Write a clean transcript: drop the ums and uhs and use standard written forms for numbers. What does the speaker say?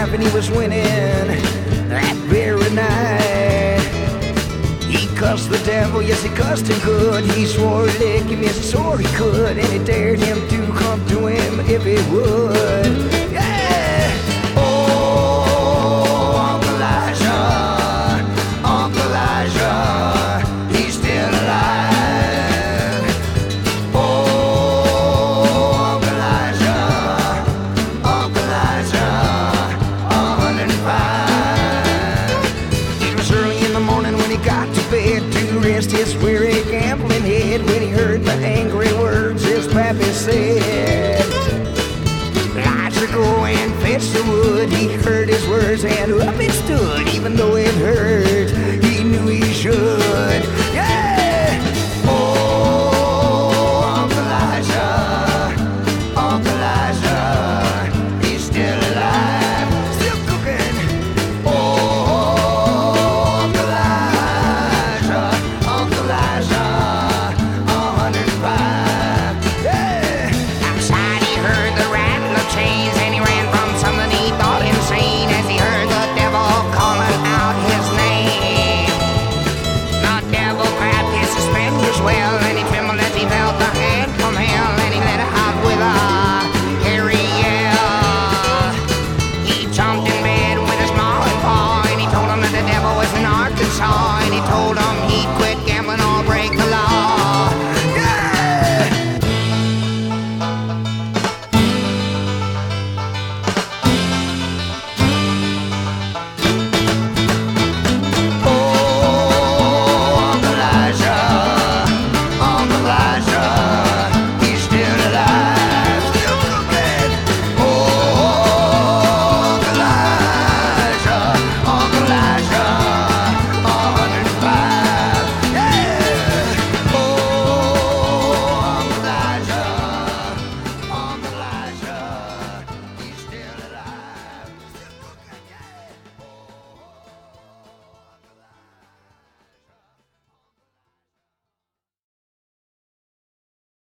life and he was winning that very night. He cussed the devil, yes he cussed him good. He swore he'd lick him, yes he swore he could. And he dared him to come to him if he would. Yeah! Oh, Uncle Elijah, Uncle Elijah, he's still alive. Oh, Uncle Elijah, Uncle Elijah, 105. It was early in the morning when he got to bed to rest his weary